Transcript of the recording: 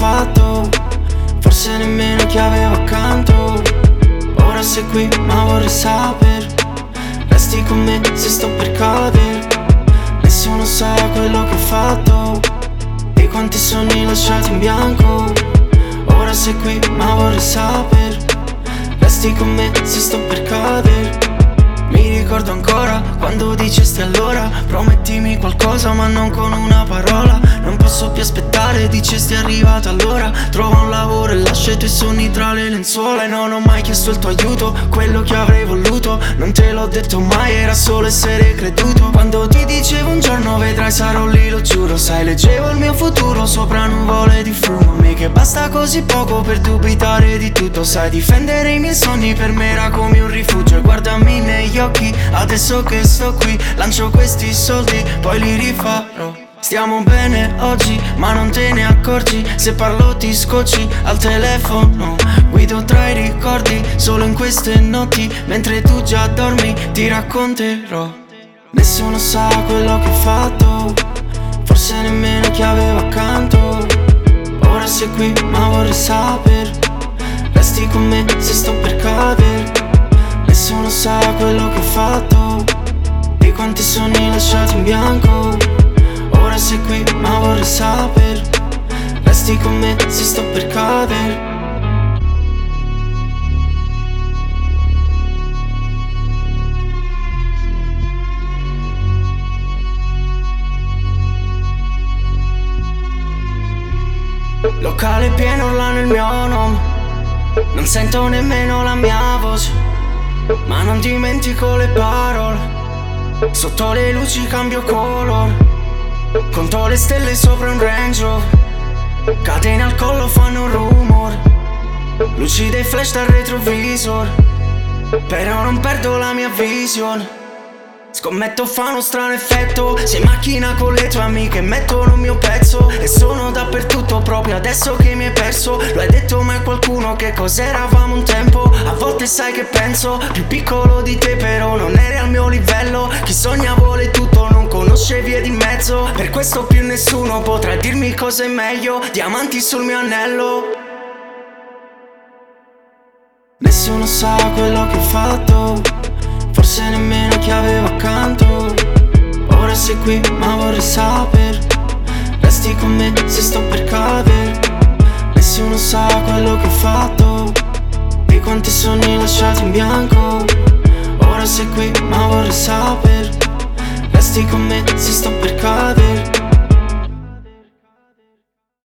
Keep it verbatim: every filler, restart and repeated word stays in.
fatto, forse nemmeno chi avevo accanto. Ora sei qui ma vorrei sapere, resti con me se sto per cadere. Nessuno sa quello che ho fatto e quanti sogni lasciati in bianco. Ora sei qui ma vorrei sapere, resti con me se sto per cadere. Mi ricordo ancora quando dicesti allora promettimi qualcosa ma non con una parola. Non posso più aspettare, dicesti è arrivata l'ora. Trova un lavoro e lascia i tuoi sogni tra le lenzuola. E non ho mai chiesto il tuo aiuto, quello che avrei voluto. Non te l'ho detto mai, era solo essere creduto. Quando ti dicevo un giorno vedrai sarò lì, lo giuro. Sai, leggevo il mio futuro sopra nuvole di fumo. A me che basta così poco per dubitare di tutto. Sai, difendere i miei sogni per me era come un rifugio. E guardami negli occhi, adesso che sto qui, lancio questi soldi, poi li rifarò. Stiamo bene oggi, ma non te ne accorgi. Se parlo ti scocci al telefono. Guido tra i ricordi, solo in queste notti. Mentre tu già dormi, ti racconterò. Nessuno sa quello che ho fatto, forse nemmeno chi avevo accanto. Ora sei qui, ma vorrei sapere, resti con me se sto per cadere. Nessuno sa quello che ho fatto e quanti sogni lasciati in bianco. Ora sei qui ma vorrei sapere, resti con me se sto per cadere. Locale pieno, urlano il mio nome, non sento nemmeno la mia voce, ma non dimentico le parole. Sotto le luci cambio colore, conto le stelle sopra un Range Rover. Catene al collo fanno un rumore, luci dei flash dal retrovisor, però non perdo la mia visione. Scommetto fa uno strano effetto, sei in macchina con le tue amiche, mettono il mio pezzo e sono dappertutto proprio adesso che mi hai perso. Lo hai detto mai a qualcuno che cos'eravamo un tempo? A volte sai che penso, più piccolo di te però non eri al mio livello. Chi sogna vuole tutto, non conosce vie di mezzo. Per questo più nessuno potrà dirmi cosa è meglio. Diamanti sul mio anello. Nessuno sa quello che ho fatto, forse nemmeno chi avevo accanto. Ora sei qui ma vorrei sapere, resti con me se sto per cadere. Nessuno sa quello che ho fatto e quanti sogni lasciati in bianco. Ora sei qui ma vorrei sapere, resti con me se sto per cadere.